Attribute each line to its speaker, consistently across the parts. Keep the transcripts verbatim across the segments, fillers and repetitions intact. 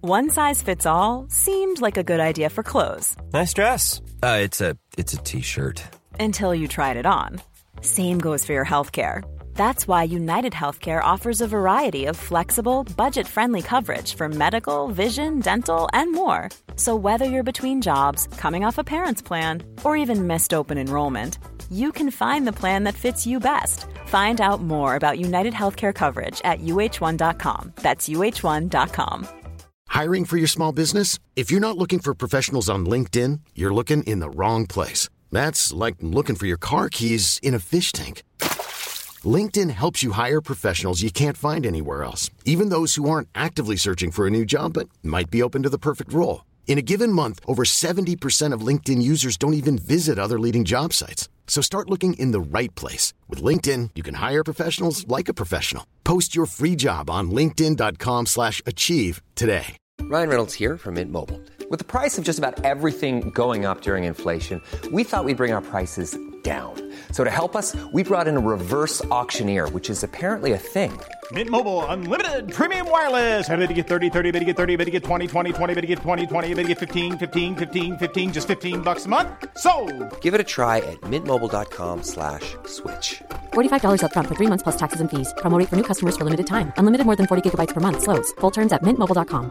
Speaker 1: One size fits all seemed like a good idea for clothes.
Speaker 2: Nice dress. Uh, it's a it's a t-shirt.
Speaker 1: Until you tried it on. Same goes for your healthcare. That's why United Healthcare offers a variety of flexible, budget-friendly coverage for medical, vision, dental, and more. So whether you're between jobs, coming off a parent's plan, or even missed open enrollment, you can find the plan that fits you best. Find out more about United Healthcare coverage at U H one dot com. That's U H one dot com.
Speaker 3: Hiring for your small business? If you're not looking for professionals on LinkedIn, you're looking in the wrong place. That's like looking for your car keys in a fish tank. LinkedIn helps you hire professionals you can't find anywhere else, even those who aren't actively searching for a new job but might be open to the perfect role. In a given month, over seventy percent of LinkedIn users don't even visit other leading job sites. So start looking in the right place. With LinkedIn, you can hire professionals like a professional. Post your free job on linkedin dot com slash achieve today.
Speaker 4: Ryan Reynolds here from Mint Mobile. With the price of just about everything going up during inflation, we thought we'd bring our prices down. So to help us, we brought in a reverse auctioneer, which is apparently a thing.
Speaker 5: Mint Mobile Unlimited Premium Wireless. How to get thirty, thirty, how to get thirty, how to get twenty, twenty, twenty, how to get twenty, twenty, how to get fifteen, fifteen, fifteen, fifteen, just fifteen bucks a month? Sold!
Speaker 4: Give it a try at mintmobile.com slash switch.
Speaker 6: forty-five dollars up front for three months plus taxes and fees. Promo rate for new customers for limited time. Unlimited more than forty gigabytes per month. Slows full terms at mint mobile dot com.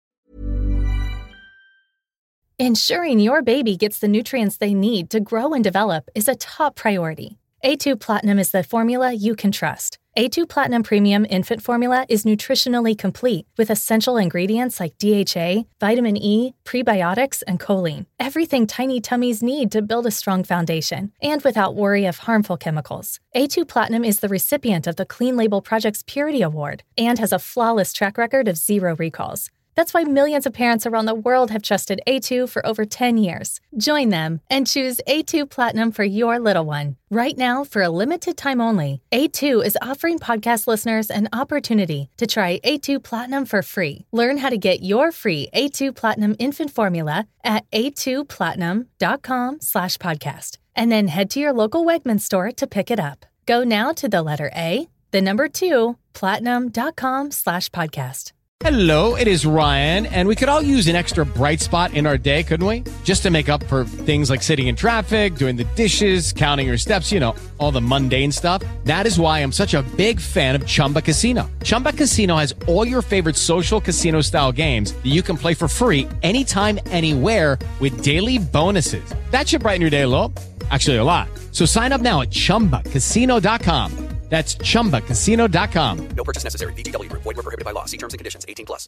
Speaker 7: Ensuring your baby gets the nutrients they need to grow and develop is a top priority. A two Platinum is the formula you can trust. A two Platinum Premium Infant Formula is nutritionally complete with essential ingredients like D H A, vitamin E, prebiotics, and choline. Everything tiny tummies need to build a strong foundation, and without worry of harmful chemicals. A two Platinum is the recipient of the Clean Label Project's Purity Award and has a flawless track record of zero recalls. That's why millions of parents around the world have trusted A two for over ten years. Join them and choose A two Platinum for your little one. Right now, for a limited time only, A two is offering podcast listeners an opportunity to try A two Platinum for free. Learn how to get your free A two Platinum infant formula at a two platinum dot com slash podcast. And then head to your local Wegmans store to pick it up. Go now to the letter A, the number two, platinum.com slash podcast.
Speaker 8: Hello, it is Ryan, and we could all use an extra bright spot in our day, couldn't we? Just to make up for things like sitting in traffic, doing the dishes, counting your steps, you know, all the mundane stuff. That is why I'm such a big fan of Chumba Casino. Chumba Casino has all your favorite social casino-style games that you can play for free anytime, anywhere with daily bonuses. That should brighten your day a little. Actually, a lot. So sign up now at chumba casino dot com. That's chumba casino dot com.
Speaker 9: No purchase necessary. V G W. Void where prohibited by law. See terms and conditions. eighteen plus.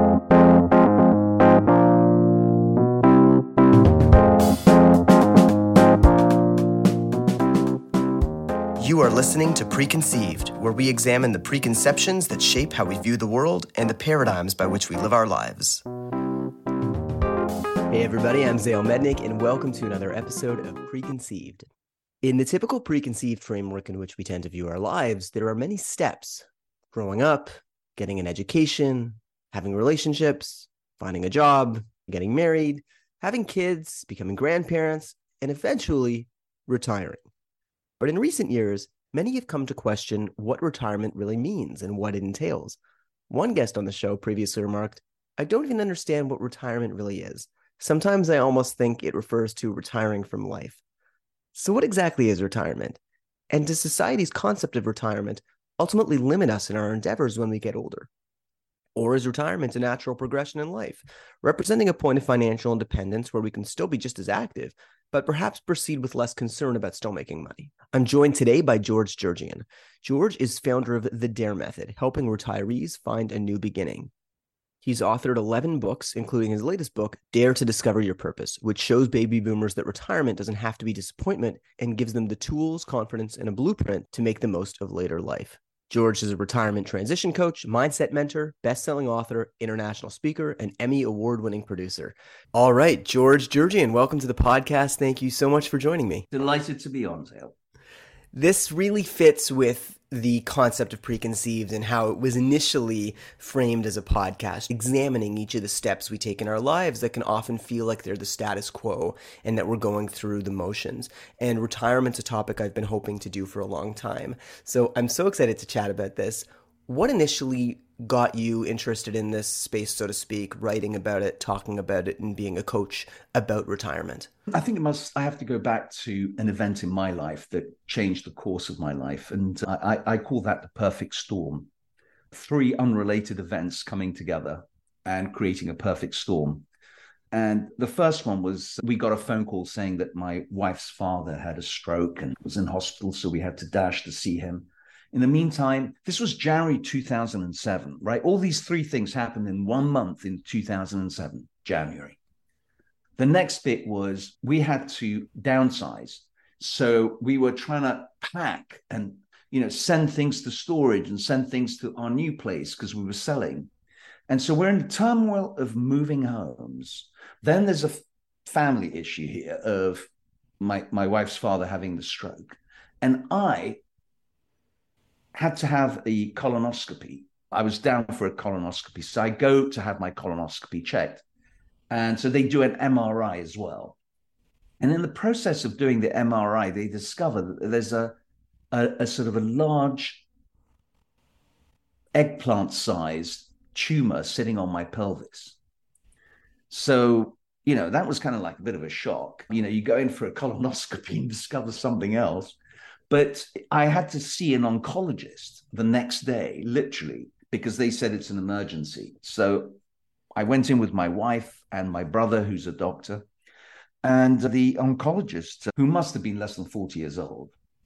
Speaker 10: You are listening to Preconceived, where we examine the preconceptions that shape how we view the world and the paradigms by which we live our lives. Hey everybody, I'm Zale Mednick, and welcome to another episode of Preconceived. In the typical preconceived framework in which we tend to view our lives, there are many steps. Growing up, getting an education, having relationships, finding a job, getting married, having kids, becoming grandparents, and eventually retiring. But in recent years, many have come to question what retirement really means and what it entails. One guest on the show previously remarked, "I don't even understand what retirement really is. Sometimes I almost think it refers to retiring from life." So what exactly is retirement? And does society's concept of retirement ultimately limit us in our endeavors when we get older? Or is retirement a natural progression in life, representing a point of financial independence where we can still be just as active, but perhaps proceed with less concern about still making money? I'm joined today by George Jurgian. George is founder of The DARE Method, helping retirees find a new beginning. He's authored eleven books, including his latest book, Dare to Discover Your Purpose, which shows baby boomers that retirement doesn't have to be disappointment and gives them the tools, confidence, and a blueprint to make the most of later life. George is a retirement transition coach, mindset mentor, best-selling author, international speaker, and Emmy award-winning producer. All right, George Jurgian, welcome to the podcast. Thank you so much for joining me.
Speaker 11: Delighted to be on, Zale.
Speaker 10: This really fits with the concept of Preconceived and how it was initially framed as a podcast, examining each of the steps we take in our lives that can often feel like they're the status quo and that we're going through the motions. And retirement's a topic I've been hoping to do for a long time. So I'm so excited to chat about this. What initially got you interested in this space, so to speak, writing about it, talking about it, and being a coach about retirement?
Speaker 11: I think it must, I have to go back to an event in my life that changed the course of my life. And I, I call that the perfect storm. Three unrelated events coming together and creating a perfect storm. And the first one was, we got a phone call saying that my wife's father had a stroke and was in hospital, so we had to dash to see him. In the meantime, this was January two thousand seven, right? All these three things happened in one month in two thousand seven, January. The next bit was we had to downsize. So we were trying to pack and, you know, send things to storage and send things to our new place because we were selling. And so we're in the turmoil of moving homes. Then there's a family issue here of my, my wife's father having the stroke. And I had to have a colonoscopy. I was down for a colonoscopy. So I go to have my colonoscopy checked. And so they do an M R I as well. And in the process of doing the M R I, they discover that there's a, a, a sort of a large eggplant-sized tumor sitting on my pelvis. So, you know, that was kind of like a bit of a shock. You know, you go in for a colonoscopy and discover something else. But I had to see an oncologist the next day, literally, because they said it's an emergency. So I went in with my wife and my brother, who's a doctor, and the oncologist, who must have been less than forty years old,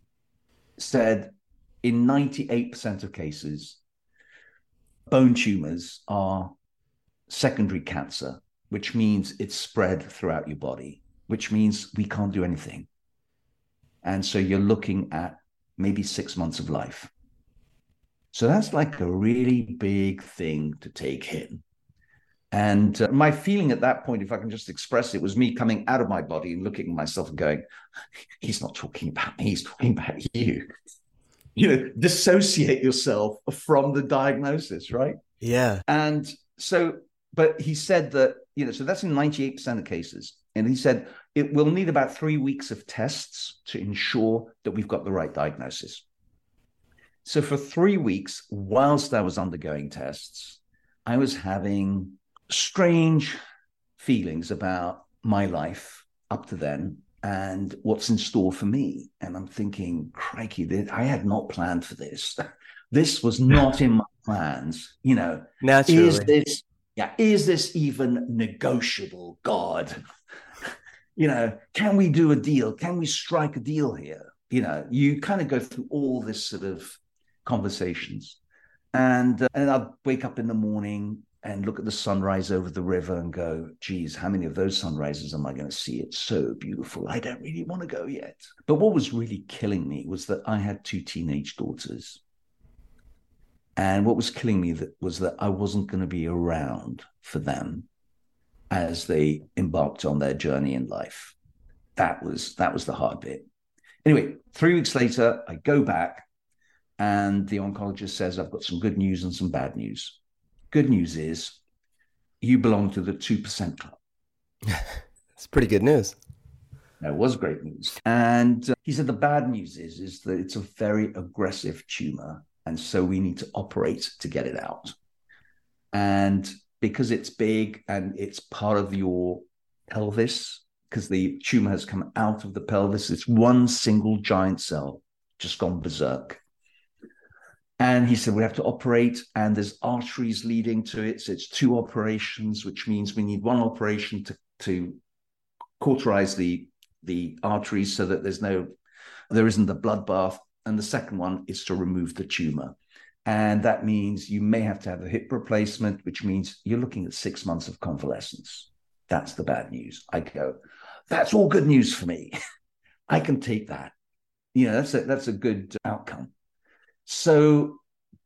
Speaker 11: said in ninety-eight percent of cases, bone tumors are secondary cancer, which means it's spread throughout your body, which means we can't do anything. And so you're looking at maybe six months of life. So that's like a really big thing to take in. And uh, my feeling at that point, if I can just express it, was me coming out of my body and looking at myself and going, he's not talking about me, he's talking about you. You know, dissociate yourself from the diagnosis, right?
Speaker 10: Yeah.
Speaker 11: And so, but he said that, you know, so that's in ninety-eight percent of cases. And he said, it will need about three weeks of tests to ensure that we've got the right diagnosis. So for three weeks, whilst I was undergoing tests, I was having strange feelings about my life up to then and what's in store for me. And I'm thinking, crikey, I had not planned for this. This was not in my plans. You know,
Speaker 10: naturally.
Speaker 11: Is this, yeah, is this even negotiable, God? You know, can we do a deal? Can we strike a deal here? You know, you kind of go through all this sort of conversations. And, uh, and I'd wake up in the morning and look at the sunrise over the river and go, geez, how many of those sunrises am I going to see? It's so beautiful. I don't really want to go yet. But what was really killing me was that I had two teenage daughters. And what was killing me that was that I wasn't going to be around for them as they embarked on their journey in life. That was that was the hard bit. Anyway, three weeks later, I go back and the oncologist says, I've got some good news and some bad news. Good news is you belong to the two percent club.
Speaker 10: It's pretty good news.
Speaker 11: That was great news. And uh, he said the bad news is, is that it's a very aggressive tumor. And so we need to operate to get it out. And because it's big and it's part of your pelvis, because the tumor has come out of the pelvis, it's one single giant cell just gone berserk. And he said, we have to operate, and there's arteries leading to it. So it's two operations, which means we need one operation to, to cauterize the, the arteries so that there's no, there isn't a bloodbath. And the second one is to remove the tumor. And that means you may have to have a hip replacement, which means you're looking at six months of convalescence. That's the bad news. I go, that's all good news for me. I can take that. You know, that's a, that's a good outcome. So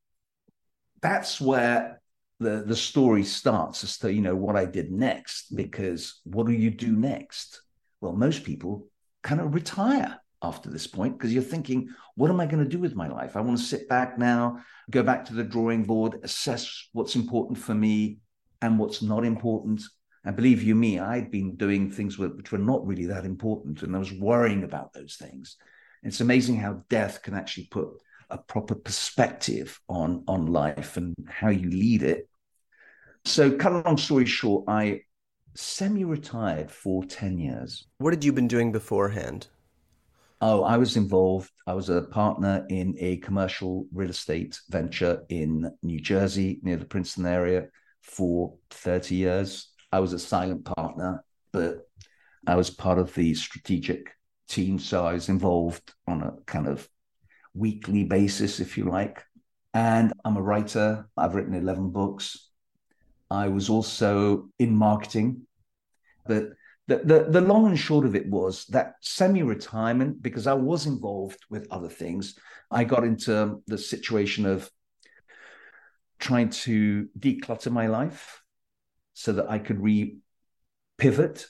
Speaker 11: that's where the, the story starts as to, you know, what I did next, because what do you do next? Well, most people kind of retire after this point, because you're thinking, what am I going to do with my life? I want to sit back now, go back to the drawing board, assess what's important for me and what's not important. And believe you me, I'd been doing things which were not really that important, and I was worrying about those things. It's amazing how death can actually put a proper perspective on, on life and how you lead it. So cut a long story short, I semi-retired for ten years.
Speaker 10: What had you been doing beforehand?
Speaker 11: Oh, I was involved. I was a partner in a commercial real estate venture in New Jersey, near the Princeton area, for thirty years. I was a silent partner, but I was part of the strategic team. So I was involved on a kind of weekly basis, if you like. And I'm a writer. I've written eleven books. I was also in marketing. But the, the, the long and short of it was that semi-retirement, because I was involved with other things, I got into the situation of trying to declutter my life so that I could re-pivot.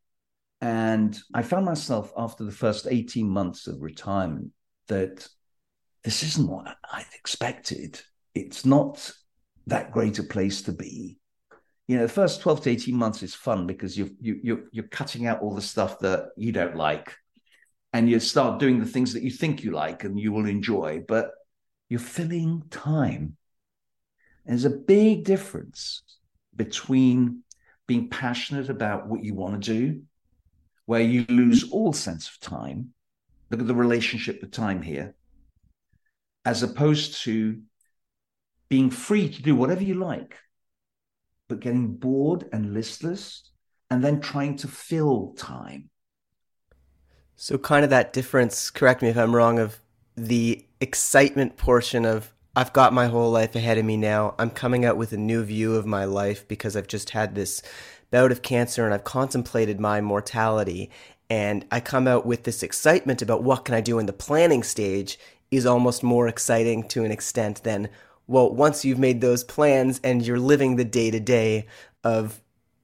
Speaker 11: And I found myself after the first eighteen months of retirement that this isn't what I'd expected. It's not that great a place to be. You know, the first twelve to eighteen months is fun because you're, you, you're, you're cutting out all the stuff that you don't like, and you start doing the things that you think you like and you will enjoy, but you're filling time. And there's a big difference between being passionate about what you want to do, where you lose all sense of time. Look at the relationship with time here, as opposed to being free to do whatever you like, but getting bored and listless and then trying to fill time.
Speaker 10: So kind of that difference, correct me if I'm wrong, of the excitement portion of I've got my whole life ahead of me now. I'm coming out with a new view of my life because I've just had this bout of cancer and I've contemplated my mortality. And I come out with this excitement about what can I do in the planning stage is almost more exciting to an extent than, well, once you've made those plans and you're living the day-to-day of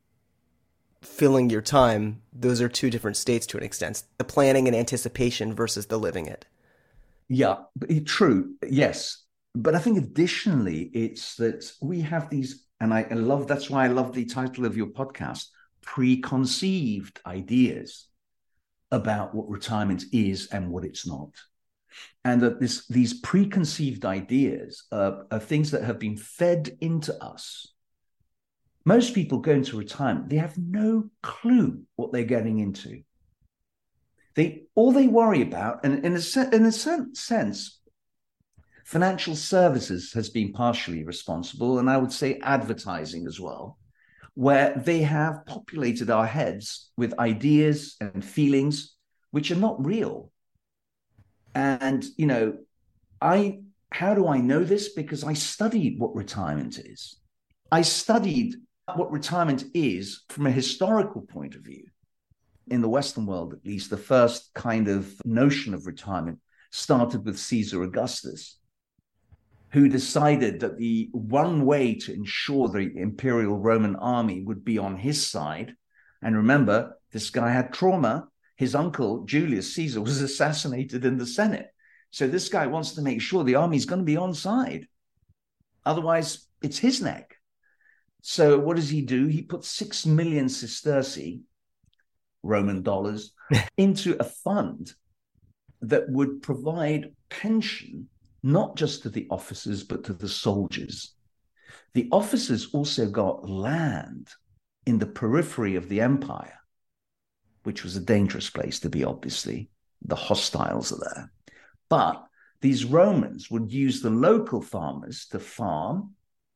Speaker 10: filling your time, those are two different states to an extent. The planning and anticipation versus the living it.
Speaker 11: Yeah, true. Yes. But I think additionally, it's that we have these, and I love, that's why I love the title of your podcast, preconceived ideas about what retirement is and what it's not. And that this, these preconceived ideas are, are things that have been fed into us. Most people go into retirement, they have no clue what they're getting into. They all they worry about, and in a, in a certain sense, financial services has been partially responsible, and I would say advertising as well, where they have populated our heads with ideas and feelings which are not real. And, you know, I, how do I know this? Because I studied what retirement is. I studied what retirement is from a historical point of view. In the Western world, at least, the first kind of notion of retirement started with Caesar Augustus, who decided that the one way to ensure the Imperial Roman army would be on his side, and remember, this guy had trauma. His uncle, Julius Caesar, was assassinated in the Senate. So this guy wants to make sure the army's going to be on side. Otherwise, it's his neck. So what does he do? He puts six million sesterces, Roman dollars, into a fund that would provide pension, not just to the officers, but to the soldiers. The officers also got land in the periphery of the empire, which was a dangerous place to be, obviously. The hostiles are there. But these Romans would use the local farmers to farm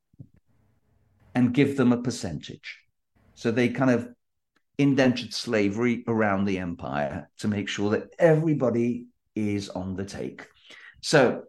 Speaker 11: and give them a percentage. So they kind of indentured slavery around the empire to make sure that everybody is on the take. So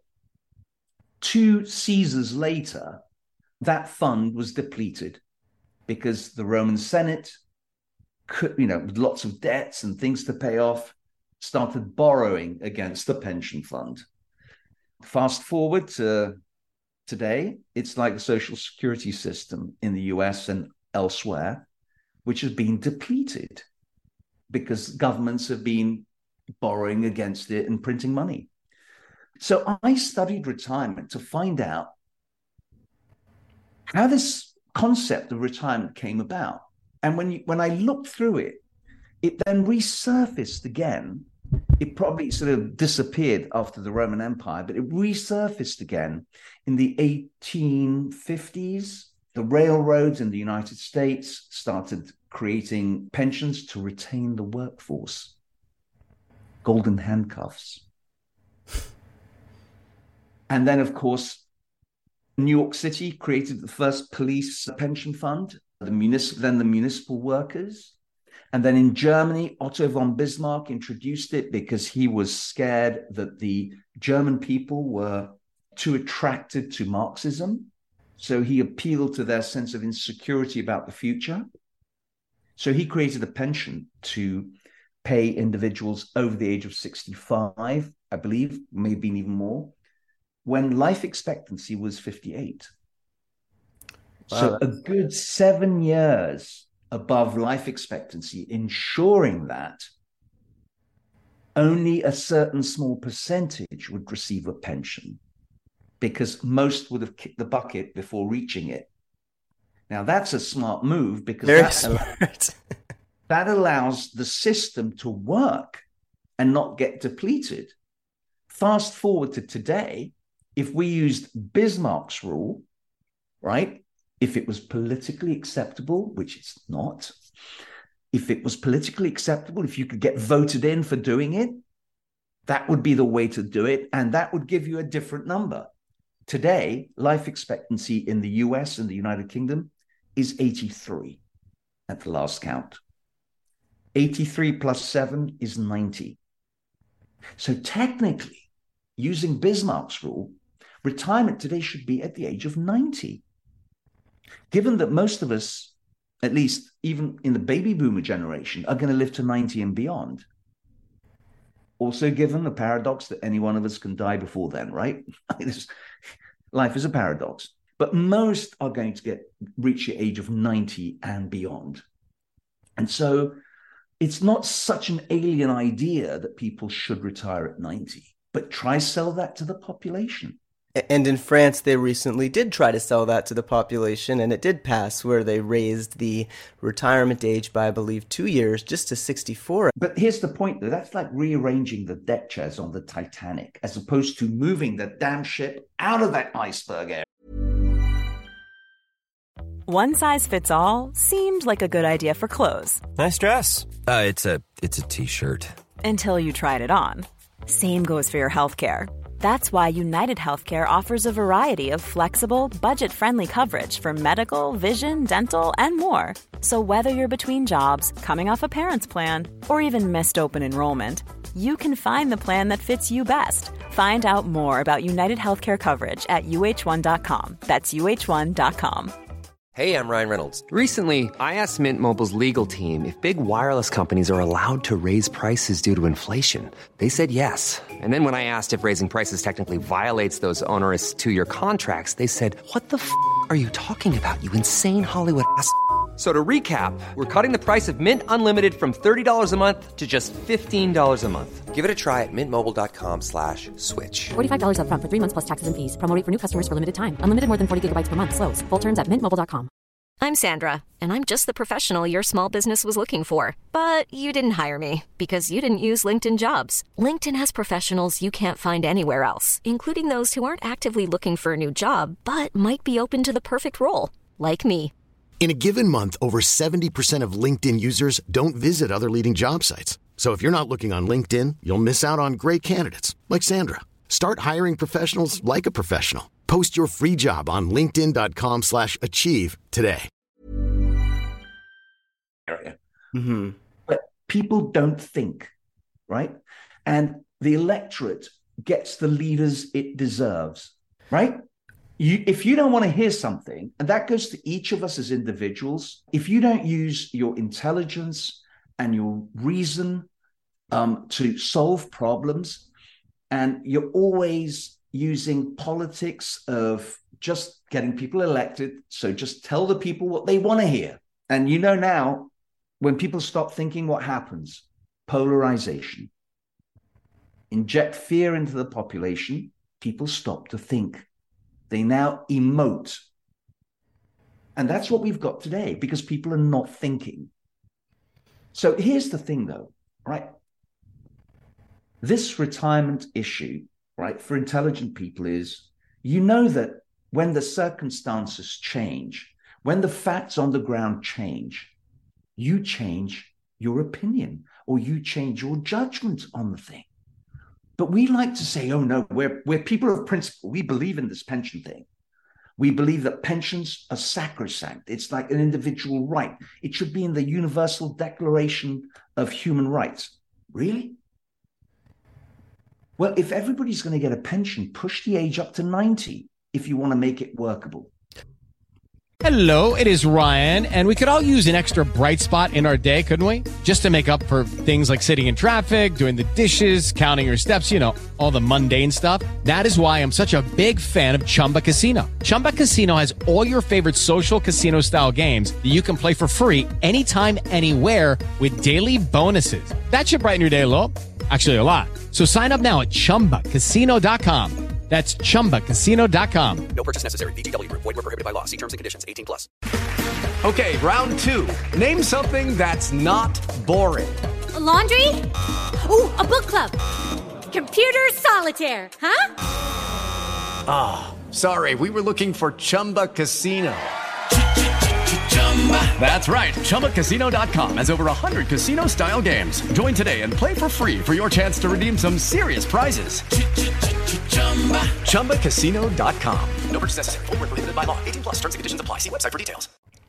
Speaker 11: two Caesars later, that fund was depleted because the Roman Senate, could, you know, with lots of debts and things to pay off, started borrowing against the pension fund. Fast forward to today, it's like the Social Security system in the U S and elsewhere, which has been depleted because governments have been borrowing against it and printing money. So I studied retirement to find out how this concept of retirement came about. And when you, when I looked through it, it then resurfaced again it probably sort of disappeared after the Roman Empire, but it resurfaced again in the eighteen fifties. The railroads in the United States started creating pensions to retain the workforce. Golden handcuffs. And then, of course, New York City created the first police pension fund, the municip- then the municipal workers. And then in Germany, Otto von Bismarck introduced it because he was scared that the German people were too attracted to Marxism. So he appealed to their sense of insecurity about the future. So he created a pension to pay individuals over the age of sixty-five, I believe, maybe even more, when life expectancy was fifty-eight. Wow. So a good seven years above life expectancy, ensuring that only a certain small percentage would receive a pension, because most would have kicked the bucket before reaching it. Now, that's a smart move, because
Speaker 10: Very
Speaker 11: that,
Speaker 10: smart.
Speaker 11: that allows the system to work and not get depleted. Fast forward to today, if we used Bismarck's rule, right? If it was politically acceptable, which it's not, if it was politically acceptable, if you could get voted in for doing it, that would be the way to do it. And that would give you a different number. Today, life expectancy in the U S and the United Kingdom is eighty-three at the last count. eighty-three plus seven is ninety. So technically, using Bismarck's rule, retirement today should be at the age of ninety. Given that most of us, at least even in the baby boomer generation, are going to live to ninety and beyond. Also given the paradox that any one of us can die before then, right? Life is a paradox. But most are going to get reach the age of ninety and beyond. And so it's not such an alien idea that people should retire at ninety, but try sell that to the population.
Speaker 10: And in France, they recently did try to sell that to the population, and it did pass, where they raised the retirement age by, I believe, two years, just to sixty-four.
Speaker 11: But here's the point, though. That's like rearranging the deck chairs on the Titanic, as opposed to moving the damn ship out of that iceberg area.
Speaker 1: One size fits all seemed like a good idea for clothes.
Speaker 2: Nice dress. Uh, it's a it's a t-shirt.
Speaker 1: Until you tried it on. Same goes for your healthcare. That's why United Healthcare offers a variety of flexible, budget-friendly coverage for medical, vision, dental, and more. So whether you're between jobs, coming off a parent's plan, or even missed open enrollment, you can find the plan that fits you best. Find out more about United Healthcare coverage at U H one dot com. That's U H one dot com.
Speaker 4: Hey, I'm Ryan Reynolds. Recently, I asked Mint Mobile's legal team if big wireless companies are allowed to raise prices due to inflation. They said yes. And then when I asked if raising prices technically violates those onerous two-year contracts, they said, what the f*** are you talking about, you insane Hollywood ass f- So to recap, we're cutting the price of Mint Unlimited from thirty dollars a month to just fifteen dollars a month. Give it a try at mintmobile.com slash switch.
Speaker 6: forty-five dollars up front for three months plus taxes and fees. Promo rate for new customers for limited time. Unlimited more than forty gigabytes per month. Slows full terms at mint mobile dot com.
Speaker 12: I'm Sandra, and I'm just the professional your small business was looking for. But you didn't hire me because you didn't use LinkedIn Jobs. LinkedIn has professionals you can't find anywhere else, including those who aren't actively looking for a new job, but might be open to the perfect role, like me.
Speaker 3: In a given month, over seventy percent of LinkedIn users don't visit other leading job sites. So if you're not looking on LinkedIn, you'll miss out on great candidates like Sandra. Start hiring professionals like a professional. Post your free job on linkedin.com slash achieve today.
Speaker 11: Area.
Speaker 10: Mm-hmm.
Speaker 11: But people don't think, right? And the electorate gets the leaders it deserves, right? You, if you don't want to hear something, and that goes to each of us as individuals, if you don't use your intelligence and your reason um, to solve problems, and you're always using politics of just getting people elected, so just tell the people what they want to hear. And you know now, when people stop thinking, what happens? Polarization. Inject fear into the population, people stop to think. They now emote. And that's what we've got today, because people are not thinking. So here's the thing, though, right? This retirement issue, right, for intelligent people is, you know that when the circumstances change, when the facts on the ground change, you change your opinion or you change your judgment on the thing. But we like to say, oh no, we're, we're people of principle. We believe in this pension thing. We believe that pensions are sacrosanct. It's like an individual right. It should be in the Universal Declaration of Human Rights. Really? Well, if everybody's going to get a pension, push the age up to ninety if you want to make it workable.
Speaker 8: Hello, it is Ryan, and we could all use an extra bright spot in our day, couldn't we? Just to make up for things like sitting in traffic, doing the dishes, counting your steps, you know, all the mundane stuff. That is why I'm such a big fan of Chumba Casino. Chumba Casino has all your favorite social casino-style games that you can play for free anytime, anywhere with daily bonuses. That should brighten your day a little. Actually, a lot. So sign up now at chumba casino dot com. That's chumba casino dot com.
Speaker 9: No purchase necessary. V G W Group. Void where prohibited by law. See terms and conditions. eighteen plus.
Speaker 13: Okay, round two. Name something that's not boring.
Speaker 14: A laundry? Ooh, a book club. Computer solitaire, huh?
Speaker 13: Ah, oh, sorry. We were looking for Chumba Casino. That's right. chumba casino dot com has over one hundred casino-style games. Join today and play for free for your chance to redeem some serious prizes. chumba casino dot com.
Speaker 9: No purchase necessary. Void where prohibited by law. eighteen plus. Terms and conditions apply. See website for details.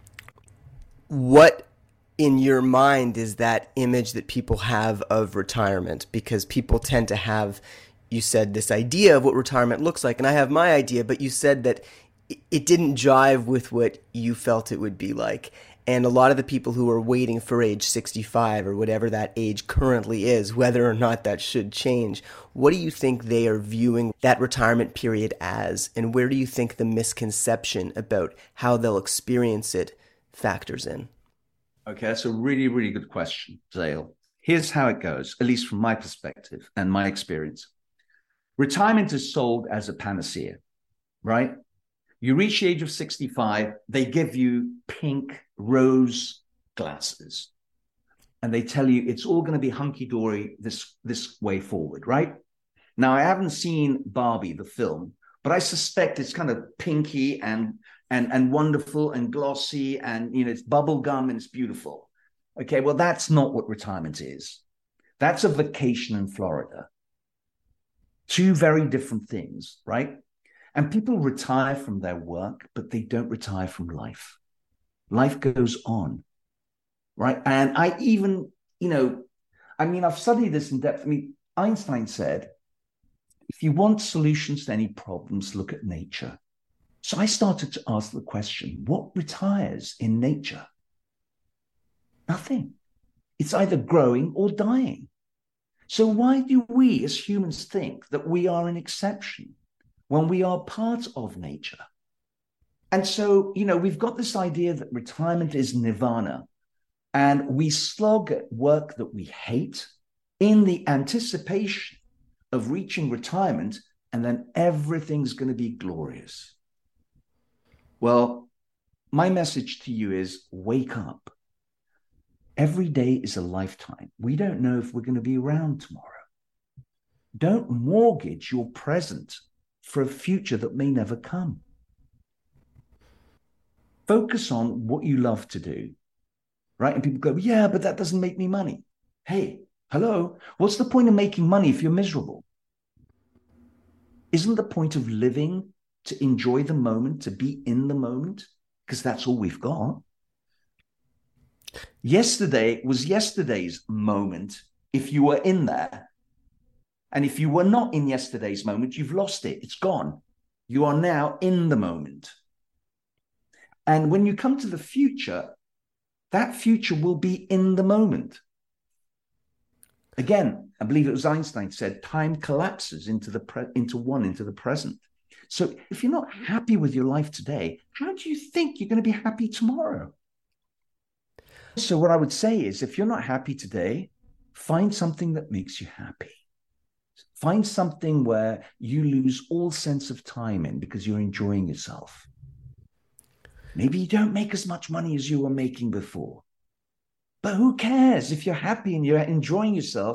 Speaker 10: What in your mind is that image that people have of retirement? Because people tend to have, you said, this idea of what retirement looks like, and I have my idea, but you said that it didn't jive with what you felt it would be like. And a lot of the people who are waiting for age sixty-five or whatever that age currently is, whether or not that should change, what do you think they are viewing that retirement period as? And where do you think the misconception about how they'll experience it factors in?
Speaker 11: Okay, that's a really, really good question, Zale. Here's how it goes, at least from my perspective and my experience. Retirement is sold as a panacea, right? You reach the age of sixty-five, they give you pink rose glasses, and they tell you it's all going to be hunky-dory this, this way forward, right? Now, I haven't seen Barbie, the film, but I suspect it's kind of pinky and, and, and wonderful and glossy, and you know, it's bubble gum and it's beautiful. Okay, well, that's not what retirement is. That's a vacation in Florida. Two very different things, right? And people retire from their work, but they don't retire from life. Life goes on, right? And I even, you know, I mean, I've studied this in depth. I mean, Einstein said, if you want solutions to any problems, look at nature. So I started to ask the question, what retires in nature? Nothing. It's either growing or dying. So why do we as humans think that we are an exception when we are part of nature? And so, you know, we've got this idea that retirement is nirvana, and we slog at work that we hate in the anticipation of reaching retirement, and then everything's going to be glorious. Well, my message to you is wake up. Every day is a lifetime. We don't know if we're going to be around tomorrow. Don't mortgage your present for a future that may never come. Focus on what you love to do, right? And people go, yeah, but that doesn't make me money. Hey, hello, what's the point of making money if you're miserable? Isn't the point of living to enjoy the moment, to be in the moment? Because that's all we've got. Yesterday was yesterday's moment if you were in there. And if you were not in yesterday's moment, you've lost it. It's gone. You are now in the moment. And when you come to the future, that future will be in the moment. Again, I believe it was Einstein said, time collapses into the pre- into one, into the present. So if you're not happy with your life today, how do you think you're going to be happy tomorrow? So what I would say is, if you're not happy today, find something that makes you happy. Find something where you lose all sense of time in because you're enjoying yourself. Maybe you don't make as much money as you were making before. But who cares? If you're happy and you're enjoying yourself,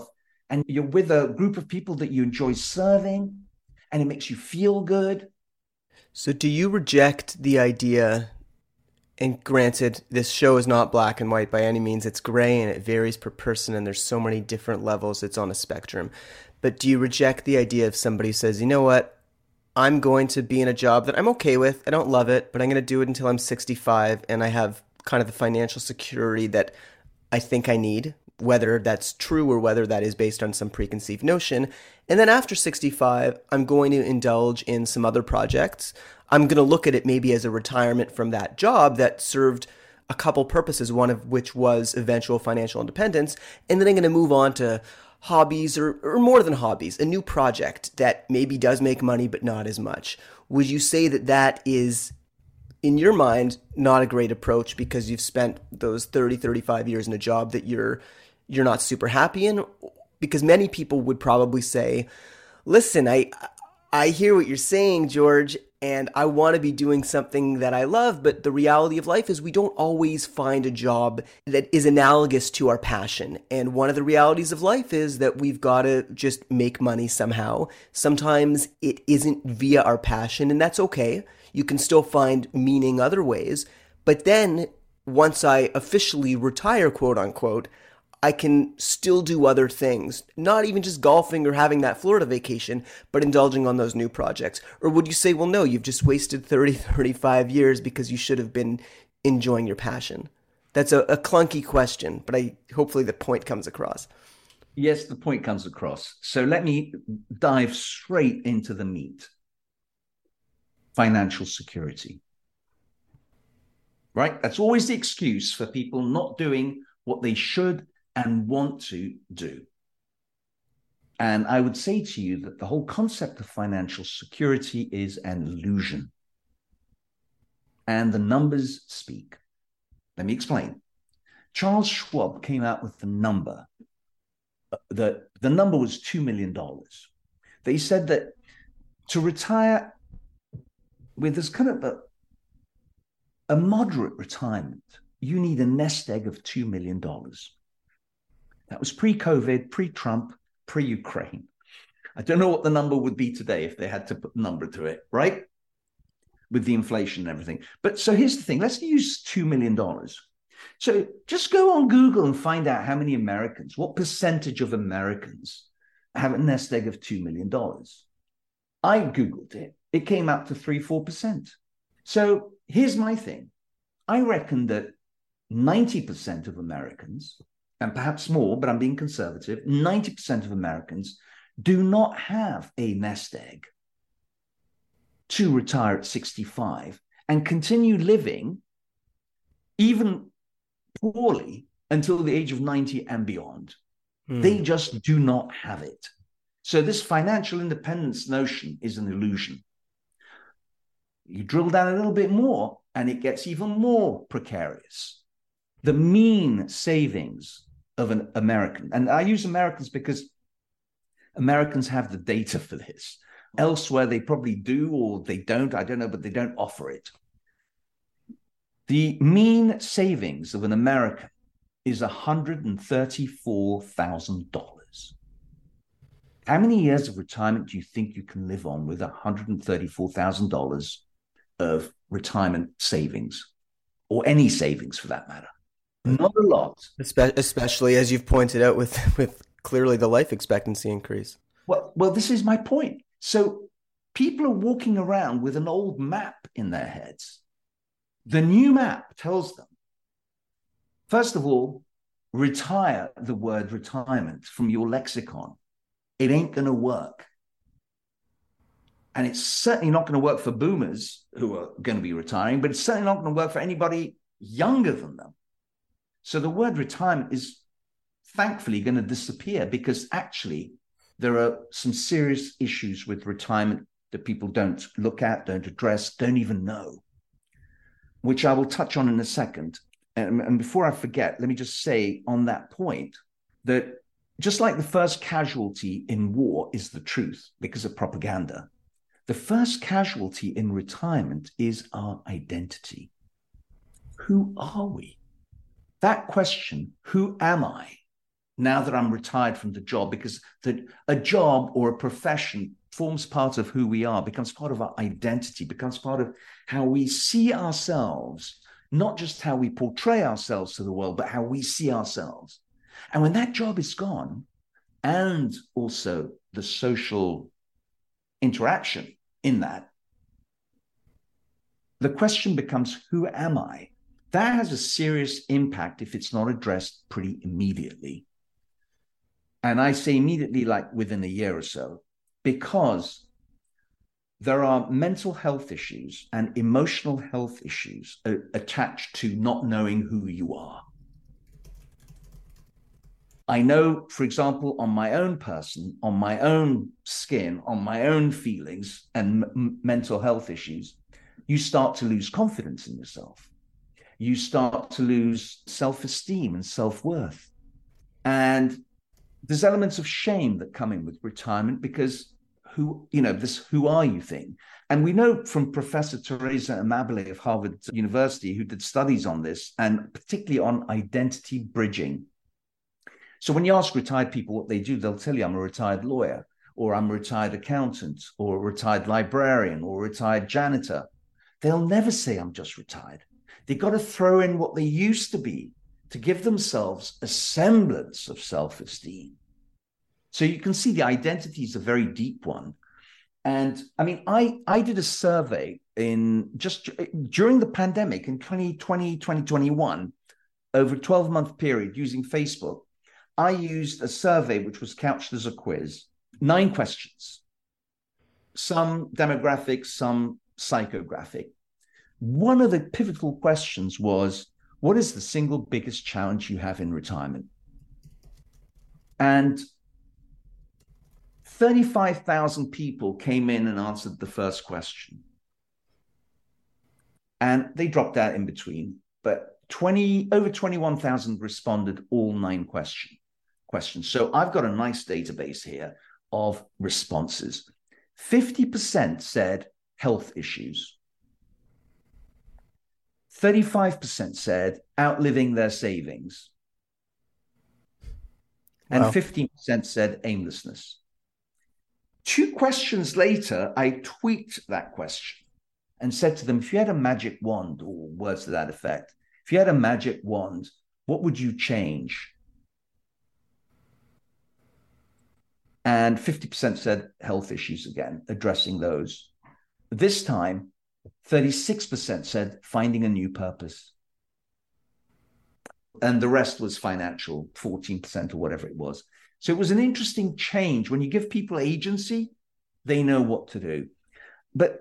Speaker 11: and you're with a group of people that you enjoy serving, and it makes you feel good.
Speaker 10: So do you reject the idea, and granted, this show is not black and white by any means, it's gray and it varies per person and there's so many different levels, it's on a spectrum. But do you reject the idea of somebody who says, you know what, I'm going to be in a job that I'm okay with, I don't love it, but I'm going to do it until I'm sixty-five and I have kind of the financial security that I think I need, whether that's true or whether that is based on some preconceived notion. And then after sixty-five, I'm going to indulge in some other projects. I'm going to look at it maybe as a retirement from that job that served a couple purposes, one of which was eventual financial independence. And then I'm going to move on to hobbies or, or more than hobbies, a new project that maybe does make money, but not as much. Would you say that that is, in your mind, not a great approach because you've spent those thirty, thirty-five years in a job that you're you're not super happy in? Because many people would probably say, listen, I I hear what you're saying, George, and I want to be doing something that I love, but the reality of life is we don't always find a job that is analogous to our passion. And one of the realities of life is that we've got to just make money somehow. Sometimes it isn't via our passion, and that's okay. You can still find meaning other ways. But then once I officially retire, quote unquote, I can still do other things, not even just golfing or having that Florida vacation, but indulging on those new projects. Or would you say, well, no, you've just wasted thirty, thirty-five years because you should have been enjoying your passion? That's a, a clunky question, but I hopefully the point comes across.
Speaker 11: Yes, the point comes across. So let me dive straight into the meat. Financial security. Right? That's always the excuse for people not doing what they should and want to do. And I would say to you that the whole concept of financial security is an illusion. And the numbers speak. Let me explain. Charles Schwab came out with the number. The, the number was two million dollars. They said that to retire with this kind of a, a moderate retirement, you need a nest egg of two million dollars. That was pre-COVID, pre-Trump, pre-Ukraine. I don't know what the number would be today if they had to put a number to it, right? With the inflation and everything. But so here's the thing. Let's use two million dollars. So just go on Google and find out how many Americans, what percentage of Americans have a nest egg of two million dollars. I Googled it. It came up to three, four percent. So here's my thing. I reckon that ninety percent of Americans, and perhaps more, but I'm being conservative, ninety percent of Americans do not have a nest egg to retire at sixty-five and continue living, even poorly, until the age of ninety and beyond. Mm. They just do not have it. So this financial independence notion is an illusion. You drill down a little bit more, and it gets even more precarious. The mean savings of an American, and I use Americans because Americans have the data for this. Elsewhere, they probably do or they don't. I don't know, but they don't offer it. The mean savings of an American is one hundred thirty-four thousand dollars. How many years of retirement do you think you can live on with one hundred thirty-four thousand dollars of retirement savings, or any savings for that matter? Not a lot.
Speaker 10: Especially as you've pointed out with, with clearly the life expectancy increase.
Speaker 11: Well, well, this is my point. So people are walking around with an old map in their heads. The new map tells them, first of all, retire the word retirement from your lexicon. It ain't going to work. And it's certainly not going to work for boomers who are going to be retiring, but it's certainly not going to work for anybody younger than them. So the word retirement is thankfully going to disappear because actually there are some serious issues with retirement that people don't look at, don't address, don't even know, which I will touch on in a second. And, and before I forget, let me just say on that point that just like the first casualty in war is the truth because of propaganda, the first casualty in retirement is our identity. Who are we? That question, who am I, now that I'm retired from the job, because the, a job or a profession forms part of who we are, becomes part of our identity, becomes part of how we see ourselves, not just how we portray ourselves to the world, but how we see ourselves. And when that job is gone, and also the social interaction in that, the question becomes, who am I? That has a serious impact if it's not addressed pretty immediately. And I say immediately, like within a year or so, because there are mental health issues and emotional health issues uh, attached to not knowing who you are. I know, for example, on my own person, on my own skin, on my own feelings and m- mental health issues, you start to lose confidence in yourself. You start to lose self-esteem and self-worth. And there's elements of shame that come in with retirement because who, you know, this who are you thing. And we know from Professor Teresa Amabile of Harvard University, who did studies on this, and particularly on identity bridging. So when you ask retired people what they do, they'll tell you, I'm a retired lawyer, or I'm a retired accountant, or a retired librarian, or a retired janitor. They'll never say, I'm just retired. They've got to throw in what they used to be to give themselves a semblance of self-esteem. So you can see the identity is a very deep one. And I mean, I, I did a survey in just during the pandemic in twenty twenty, twenty twenty-one, over a twelve month period using Facebook. I used a survey which was couched as a quiz, nine questions, some demographic, some psychographic. One of the pivotal questions was, what is the single biggest challenge you have in retirement? And thirty-five thousand people came in and answered the first question. And they dropped out in between, but twenty over twenty-one thousand responded all nine question, questions. So I've got a nice database here of responses. fifty percent said health issues. thirty-five percent said outliving their savings. And wow. fifteen percent said aimlessness. Two questions later, I tweaked that question and said to them, if you had a magic wand, or words to that effect, if you had a magic wand, what would you change? And fifty percent said health issues again, addressing those. This time, thirty-six percent said finding a new purpose. And the rest was financial, fourteen percent or whatever it was. So it was an interesting change. When you give people agency, they know what to do. But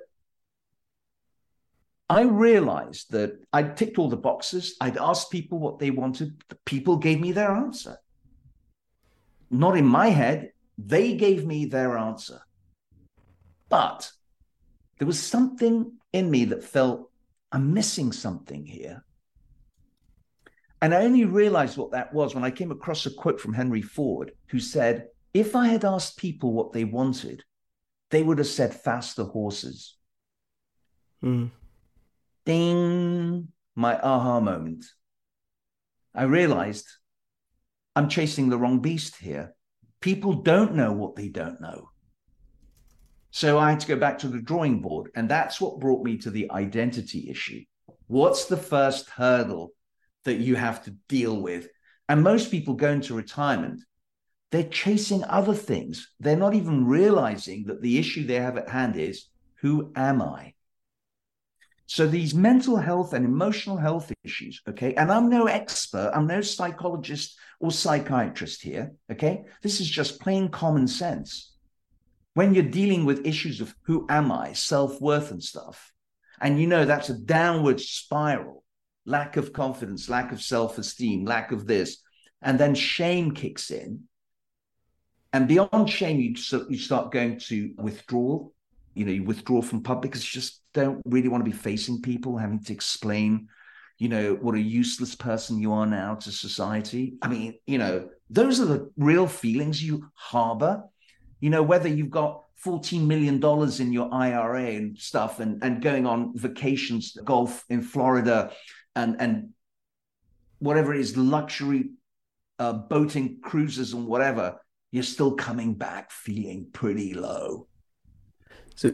Speaker 11: I realized that I'd ticked all the boxes. I'd asked people what they wanted. The people gave me their answer. Not in my head. They gave me their answer. But there was something in me that felt, I'm missing something here. And I only realized what that was when I came across a quote from Henry Ford, who said, if I had asked people what they wanted, they would have said faster horses. Mm. Ding, my aha moment. I realized I'm chasing the wrong beast here. People don't know what they don't know. So I had to go back to the drawing board. And that's what brought me to the identity issue. What's the first hurdle that you have to deal with? And most people go into retirement, they're chasing other things. They're not even realizing that the issue they have at hand is, who am I? So these mental health and emotional health issues, okay? And I'm no expert, I'm no psychologist or psychiatrist here, okay? This is just plain common sense. When you're dealing with issues of who am I, self-worth and stuff, and you know that's a downward spiral, lack of confidence, lack of self-esteem, lack of this, and then shame kicks in. And beyond shame, you, so you start going to withdrawal. You know, you withdraw from public because you just don't really want to be facing people, having to explain, you know, what a useless person you are now to society. I mean, you know, those are the real feelings you harbor. You know, whether you've got fourteen million dollars in your I R A and stuff and, and going on vacations, golf in Florida and, and whatever it is, luxury uh, boating cruises and whatever, you're still coming back feeling pretty low.
Speaker 10: So,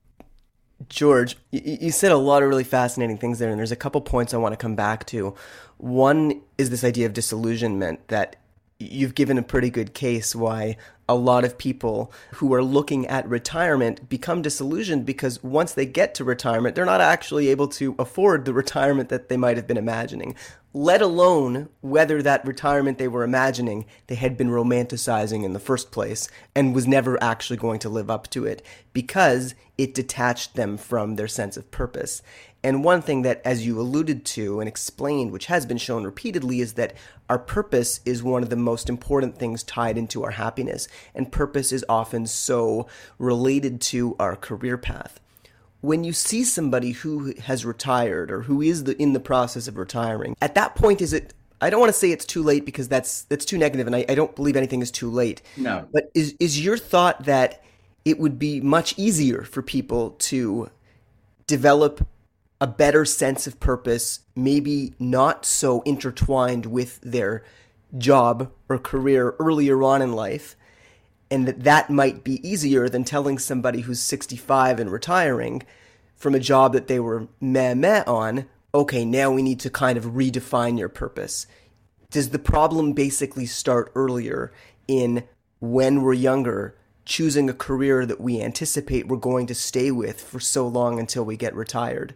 Speaker 10: George, you said a lot of really fascinating things there, and there's a couple points I want to come back to. One is this idea of disillusionment, that you've given a pretty good case why a lot of people who are looking at retirement become disillusioned because once they get to retirement, they're not actually able to afford the retirement that they might have been imagining, let alone whether that retirement they were imagining they had been romanticizing in the first place and was never actually going to live up to it because it detached them from their sense of purpose. And one thing that, as you alluded to and explained, which has been shown repeatedly, is that our purpose is one of the most important things tied into our happiness. And purpose is often so related to our career path. When you see somebody who has retired or who is the, in the process of retiring, at that point, is it, I don't want to say it's too late because that's that's too negative, and I, I don't believe anything is too late.
Speaker 11: No.
Speaker 10: But is is your thought that it would be much easier for people to develop a better sense of purpose, maybe not so intertwined with their job or career earlier on in life, and that that might be easier than telling somebody who's sixty-five and retiring from a job that they were meh meh on, okay, now we need to kind of redefine your purpose? Does the problem basically start earlier in when we're younger, choosing a career that we anticipate we're going to stay with for so long until we get retired?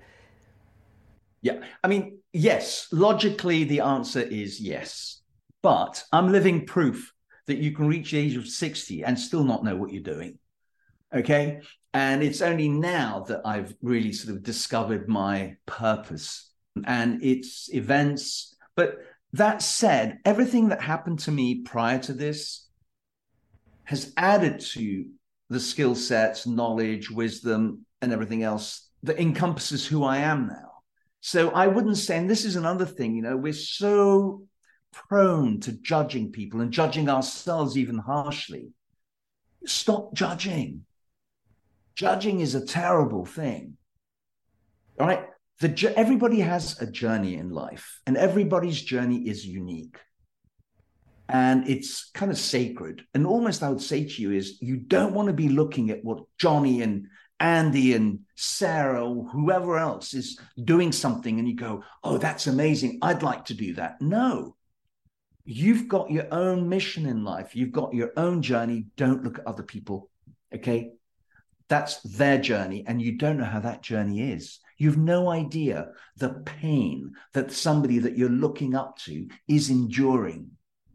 Speaker 11: Yeah, I mean, yes, logically the answer is yes. But I'm living proof that you can reach the age of sixty and still not know what you're doing. Okay? And it's only now that I've really sort of discovered my purpose and its events. But that said, everything that happened to me prior to this has added to the skill sets, knowledge, wisdom, and everything else that encompasses who I am now. So I wouldn't say, and this is another thing, you know, we're so prone to judging people and judging ourselves even harshly. Stop judging. Judging is a terrible thing. All right? The, everybody has a journey in life, and everybody's journey is unique. And it's kind of sacred. And almost I would say to you is, you don't want to be looking at what Johnny and Andy and Sarah or whoever else is doing something and you go, oh, that's amazing, I'd like to do that. No, you've got your own mission in life. You've got your own journey. Don't look at other people, okay? That's their journey, and you don't know how that journey is. You've no idea the pain that somebody that you're looking up to is enduring.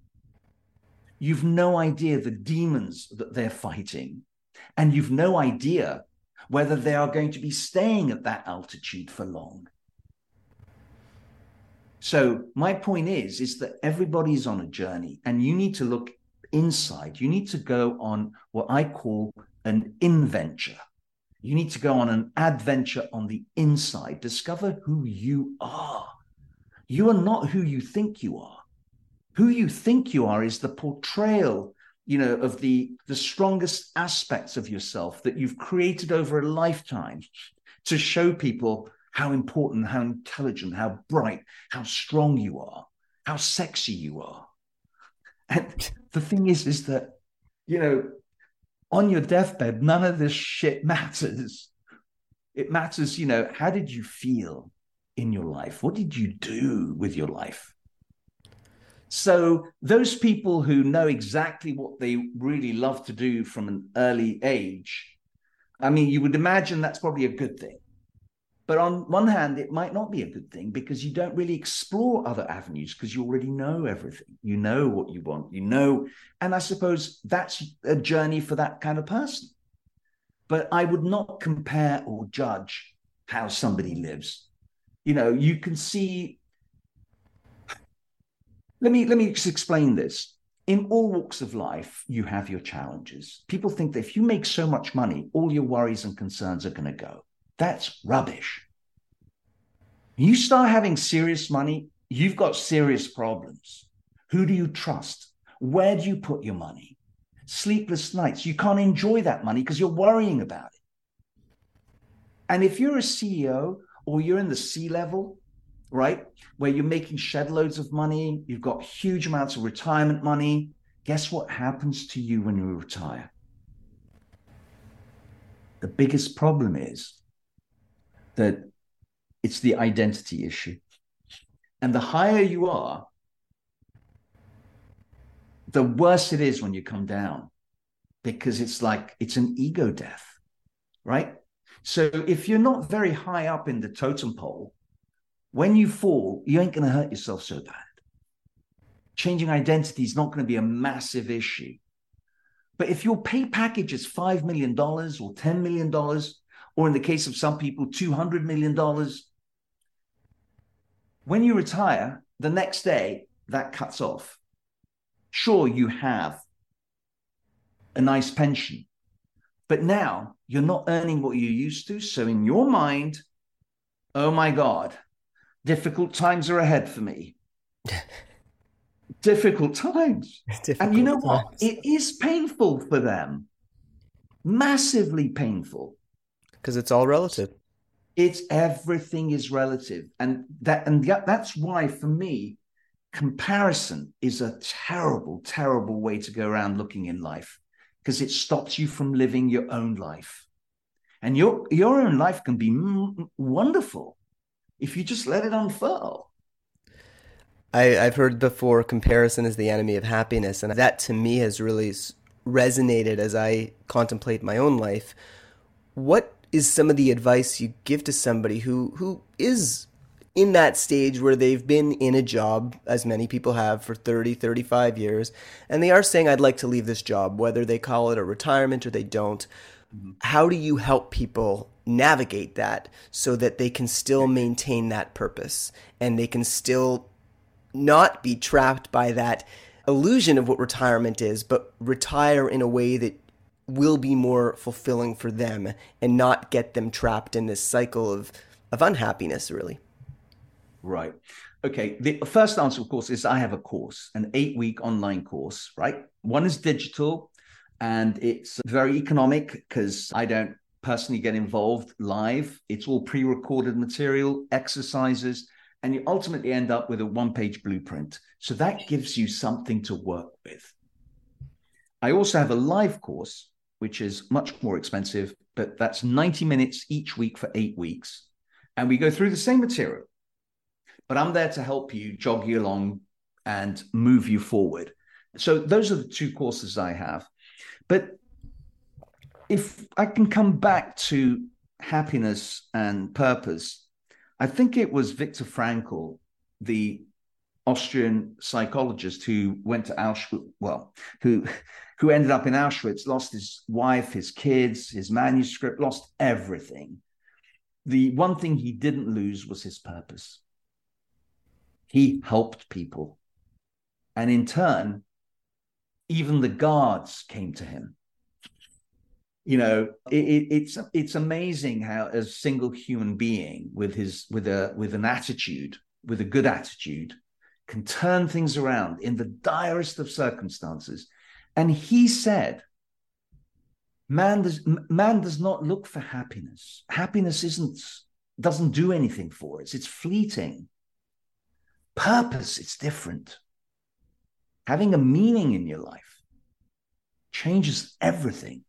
Speaker 11: You've no idea the demons that they're fighting, and you've no idea whether they are going to be staying at that altitude for long. So my point is, is that everybody's on a journey, and you need to look inside. You need to go on what I call an inventure. You need to go on an adventure on the inside. Discover who you are. You are not who you think you are. Who you think you are is the portrayal, you know, of the, the strongest aspects of yourself that you've created over a lifetime to show people how important, how intelligent, how bright, how strong you are, how sexy you are. And the thing is, is that, you know, on your deathbed, none of this shit matters. It matters, you know, how did you feel in your life? What did you do with your life? So those people who know exactly what they really love to do from an early age, I mean, you would imagine that's probably a good thing. But on one hand, it might not be a good thing because you don't really explore other avenues because you already know everything. You know what you want, you know, and I suppose that's a journey for that kind of person. But I would not compare or judge how somebody lives. You know, you can see. Let me let me just explain this. In all walks of life, you have your challenges. People think that if you make so much money, all your worries and concerns are going to go. That's rubbish. You start having serious money, you've got serious problems. Who do you trust? Where do you put your money? Sleepless nights. You can't enjoy that money because you're worrying about it. And if you're a C E O or you're in the C level, right? Where you're making shed loads of money, you've got huge amounts of retirement money. Guess what happens to you when you retire? The biggest problem is that it's the identity issue. And the higher you are, the worse it is when you come down, because it's like, it's an ego death, right? So if you're not very high up in the totem pole, when you fall, you ain't going to hurt yourself so bad. Changing identity is not going to be a massive issue. But if your pay package is five million dollars or ten million dollars, or in the case of some people, two hundred million dollars, when you retire, the next day, that cuts off. Sure, you have a nice pension, but now you're not earning what you used to. So in your mind, oh my God, difficult times are ahead for me. Difficult times. Difficult and you know times. What? It is painful for them. Massively painful.
Speaker 10: Because it's all relative.
Speaker 11: It's everything is relative. And that and that's why, for me, comparison is a terrible, terrible way to go around looking in life, because it stops you from living your own life. And your, your own life can be m- wonderful if you just let it unfurl.
Speaker 10: I, I've heard before, comparison is the enemy of happiness. And that to me has really resonated as I contemplate my own life. What is some of the advice you give to somebody who, who is in that stage where they've been in a job, as many people have, for thirty, thirty-five years, and they are saying, I'd like to leave this job, whether they call it a retirement or they don't? Mm-hmm. How do you help people navigate that so that they can still maintain that purpose and they can still not be trapped by that illusion of what retirement is, but retire in a way that will be more fulfilling for them and not get them trapped in this cycle of, of unhappiness, really?
Speaker 11: Right. Okay. The first answer, of course, is I have a course, an eight-week online course, right? One is digital, and it's very economic because I don't personally get involved live. It's all pre-recorded material, exercises, and you ultimately end up with a one-page blueprint. So that gives you something to work with. I also have a live course, which is much more expensive, but that's ninety minutes each week for eight weeks. And we go through the same material, but I'm there to help you jog you along and move you forward. So those are the two courses I have. But if I can come back to happiness and purpose, I think it was Viktor Frankl, the Austrian psychologist who went to Auschwitz, well, who, who ended up in Auschwitz, lost his wife, his kids, his manuscript, lost everything. The one thing he didn't lose was his purpose. He helped people. And in turn, even the guards came to him. You know, it, it, it's it's amazing how a single human being with his with a with an attitude, with a good attitude, can turn things around in the direst of circumstances. And he said, man does man does not look for happiness. Happiness isn't doesn't do anything for us. It's fleeting. Purpose, it's different. Having a meaning in your life changes everything.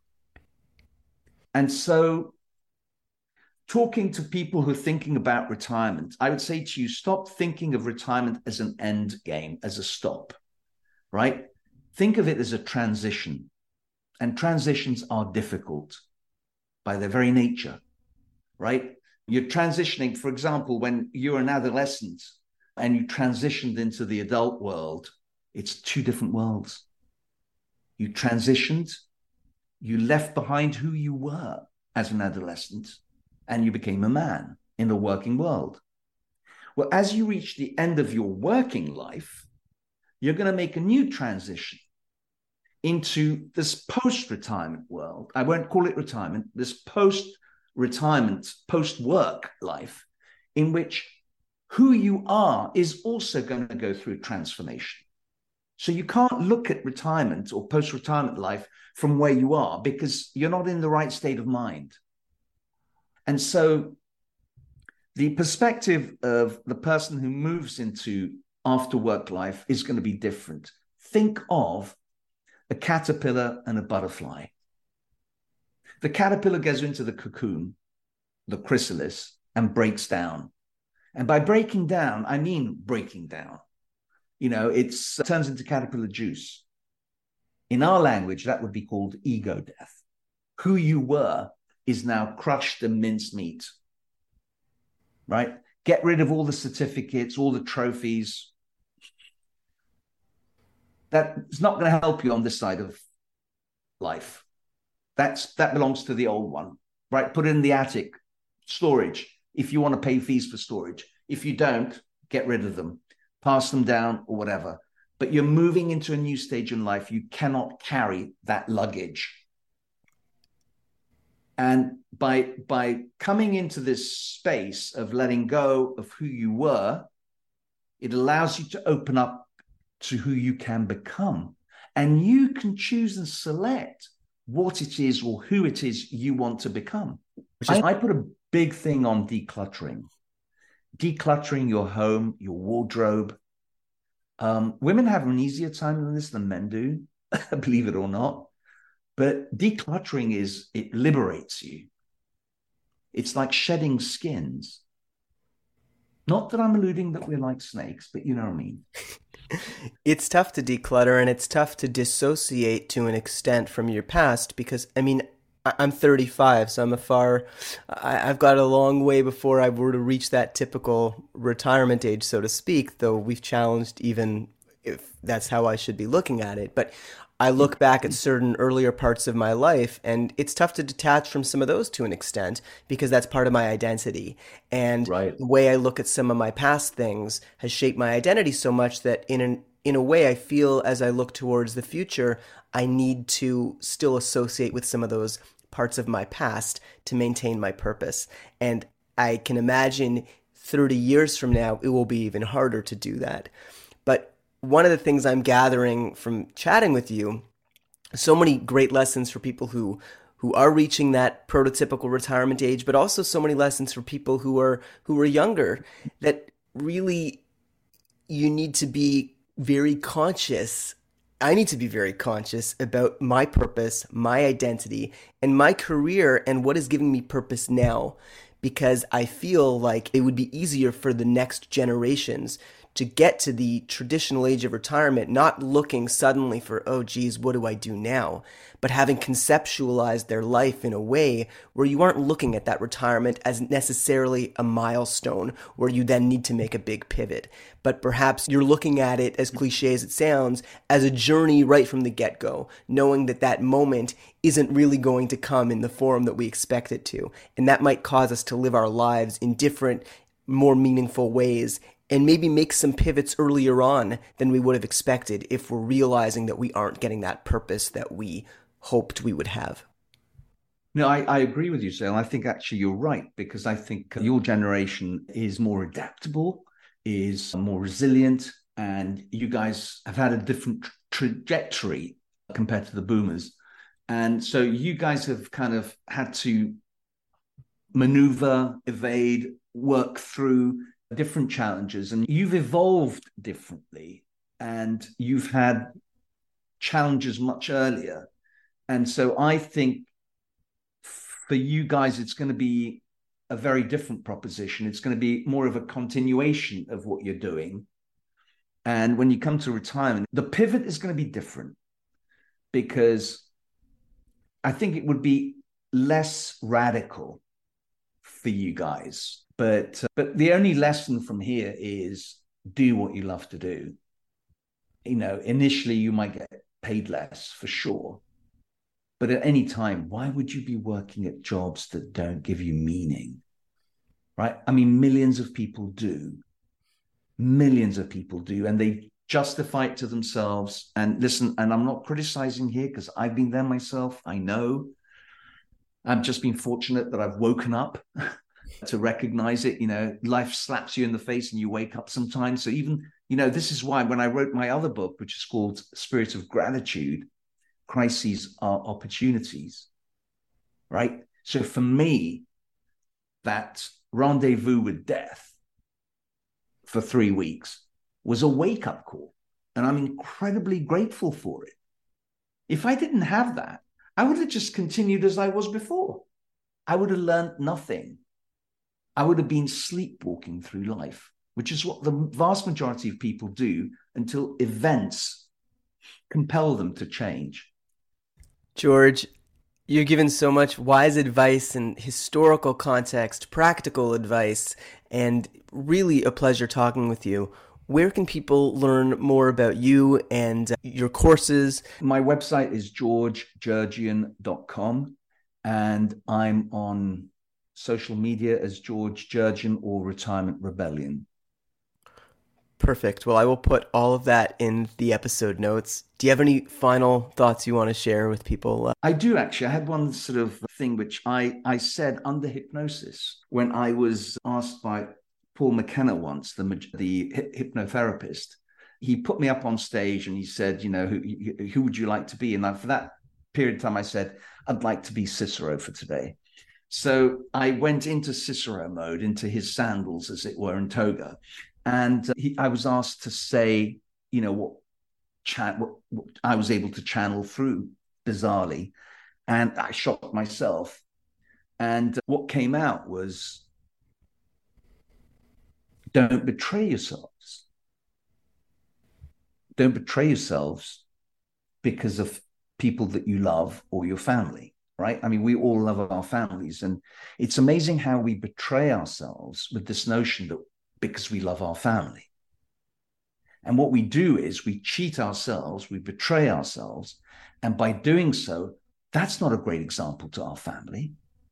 Speaker 11: And so talking to people who are thinking about retirement, I would say to you, stop thinking of retirement as an end game, as a stop, right? Think of it as a transition. And transitions are difficult by their very nature, right? You're transitioning, for example, when you're an adolescent and you transitioned into the adult world, it's two different worlds. You transitioned, you left behind who you were as an adolescent, and you became a man in the working world. Well, as you reach the end of your working life, you're going to make a new transition into this post-retirement world. I won't call it retirement, this post-retirement, post-work life, in which who you are is also going to go through transformation. So you can't look at retirement or post-retirement life from where you are because you're not in the right state of mind. And so the perspective of the person who moves into after work life is going to be different. Think of a caterpillar and a butterfly. The caterpillar goes into the cocoon, the chrysalis, and breaks down. And by breaking down, I mean breaking down. You know, it's, it turns into caterpillar juice. In our language, that would be called ego death. Who you were is now crushed and mincemeat, right? Get rid of all the certificates, all the trophies. That's not going to help you on this side of life. That's that belongs to the old one, right? Put it in the attic, storage, if you want to pay fees for storage. If you don't, get rid of them, pass them down or whatever. But you're moving into a new stage in life. You cannot carry that luggage. And by, by coming into this space of letting go of who you were, it allows you to open up to who you can become. And you can choose and select what it is or who it is you want to become. Which is, I, I put a big thing on decluttering. Decluttering your home, your wardrobe. Um, women have an easier time than this than men do, believe it or not. But decluttering is, it liberates you. It's like shedding skins. Not that I'm alluding that we're like snakes, but you know what I mean.
Speaker 10: It's tough to declutter, and it's tough to dissociate to an extent from your past because, I mean, I'm thirty-five, so I'm a far, I've got a long way before I were to reach that typical retirement age, so to speak, though we've challenged even if that's how I should be looking at it. But I look back at certain earlier parts of my life, and it's tough to detach from some of those to an extent because that's part of my identity. And right. The way I look at some of my past things has shaped my identity so much that in an in a way, I feel as I look towards the future, I need to still associate with some of those parts of my past to maintain my purpose. And I can imagine thirty years from now, it will be even harder to do that. But one of the things I'm gathering from chatting with you, so many great lessons for people who who are reaching that prototypical retirement age, but also so many lessons for people who are who are younger, that really you need to be very conscious. I need to be very conscious about my purpose, my identity, and my career and what is giving me purpose now, because I feel like it would be easier for the next generations to get to the traditional age of retirement, not looking suddenly for, oh, geez, what do I do now? But having conceptualized their life in a way where you aren't looking at that retirement as necessarily a milestone where you then need to make a big pivot. But perhaps you're looking at it, as cliche as it sounds, as a journey right from the get-go, knowing that that moment isn't really going to come in the form that we expect it to. And that might cause us to live our lives in different, more meaningful ways, and maybe make some pivots earlier on than we would have expected if we're realizing that we aren't getting that purpose that we hoped we would have.
Speaker 11: No, I, I agree with you, Sal. I think actually you're right, because I think your generation is more adaptable, is more resilient, and you guys have had a different tra- trajectory compared to the boomers. And so you guys have kind of had to maneuver, evade, work through different challenges, and you've evolved differently, and you've had challenges much earlier. And so I think for you guys, it's going to be a very different proposition. It's going to be more of a continuation of what you're doing. And when you come to retirement, the pivot is going to be different, because I think it would be less radical for you guys. But uh, but the only lesson from here is do what you love to do. You know, initially you might get paid less for sure. But at any time, why would you be working at jobs that don't give you meaning? Right? I mean, millions of people do. Millions of people do. And they justify it to themselves. And listen, and I'm not criticizing here because I've been there myself. I know. I've just been fortunate that I've woken up to recognize it. You know, life slaps you in the face and you wake up sometimes. So even, you know, this is why when I wrote my other book, which is called Spirit of Gratitude, crises are opportunities, right? So for me, that rendezvous with death for three weeks was a wake-up call. And I'm incredibly grateful for it. If I didn't have that, I would have just continued as I was before. I would have learned nothing. I would have been sleepwalking through life, which is what the vast majority of people do until events compel them to change.
Speaker 10: George, you're given so much wise advice and historical context, practical advice, and really a pleasure talking with you. Where can people learn more about you and uh, your courses?
Speaker 11: My website is george jurgian dot com, and I'm on social media as George Jurgian or Retirement Rebellion.
Speaker 10: Perfect. Well, I will put all of that in the episode notes. Do you have any final thoughts you want to share with people?
Speaker 11: I do, actually. I had one sort of thing which I, I said under hypnosis when I was asked by Paul McKenna once, the, the hypnotherapist. He put me up on stage and he said, you know, who, who would you like to be? And for that period of time, I said, I'd like to be Cicero for today. So I went into Cicero mode, into his sandals, as it were, in toga. And he, I was asked to say, you know, what, cha- what, what I was able to channel through, bizarrely. And I shocked myself. And what came out was, don't betray yourselves. Don't betray yourselves because of people that you love or your family, right? I mean, we all love our families. And it's amazing how we betray ourselves with this notion that because we love our family. And what we do is we cheat ourselves, we betray ourselves. And by doing so, that's not a great example to our family.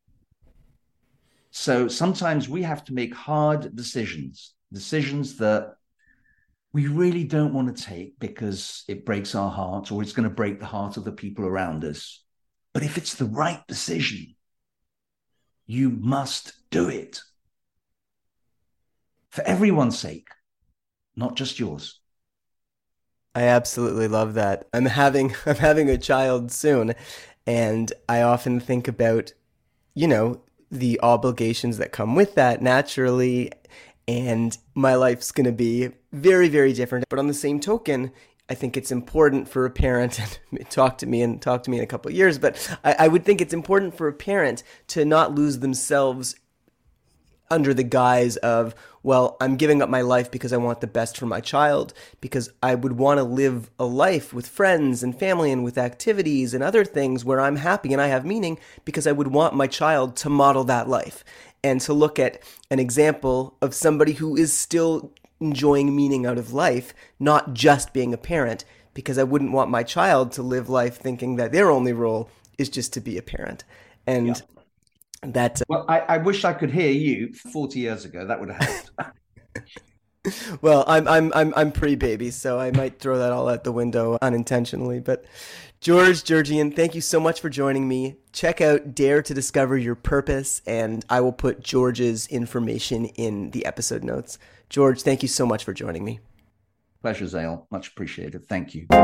Speaker 11: So sometimes we have to make hard decisions, decisions that we really don't want to take because it breaks our heart or it's going to break the heart of the people around us. But if it's the right decision, you must do it. For everyone's sake, not just yours.
Speaker 10: I absolutely love that. I'm having I'm having a child soon, and I often think about, you know, the obligations that come with that naturally, and my life's going to be very, very different. But on the same token, I think it's important for a parent, and talk to me and talk to me in a couple of years, but I, I would think it's important for a parent to not lose themselves under the guise of, well, I'm giving up my life because I want the best for my child, because I would want to live a life with friends and family and with activities and other things where I'm happy and I have meaning, because I would want my child to model that life and to look at an example of somebody who is still enjoying meaning out of life, not just being a parent, because I wouldn't want my child to live life thinking that their only role is just to be a parent. And yeah. That, uh,
Speaker 11: well, I, I wish I could hear you forty years ago. That would have helped.
Speaker 10: Well, I'm I'm I'm I'm pre-baby, so I might throw that all out the window unintentionally. But George Jurgian, thank you so much for joining me. Check out Dare to Discover Your Purpose, and I will put George's information in the episode notes. George, thank you so much for joining me.
Speaker 11: Pleasure, Zale. Much appreciated. Thank you.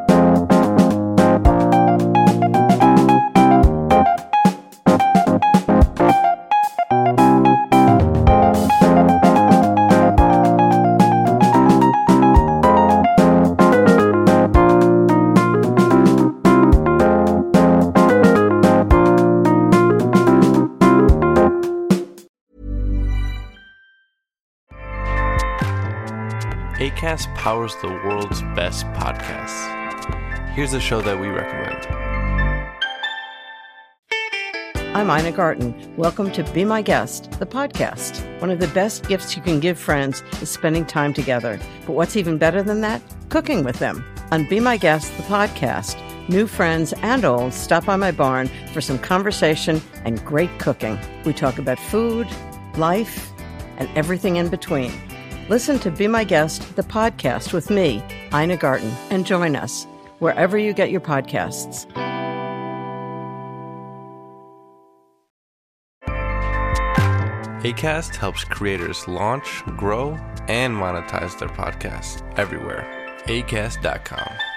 Speaker 15: Acast powers the world's best podcasts. Here's a show that we recommend.
Speaker 16: I'm Ina Garten. Welcome to Be My Guest, the podcast. One of the best gifts you can give friends is spending time together. But what's even better than that? Cooking with them. On Be My Guest, the podcast, new friends and old stop by my barn for some conversation and great cooking. We talk about food, life, and everything in between. Listen to Be My Guest, the podcast with me, Ina Garten, and join us wherever you get your podcasts.
Speaker 15: Acast helps creators launch, grow, and monetize their podcasts everywhere. acast dot com.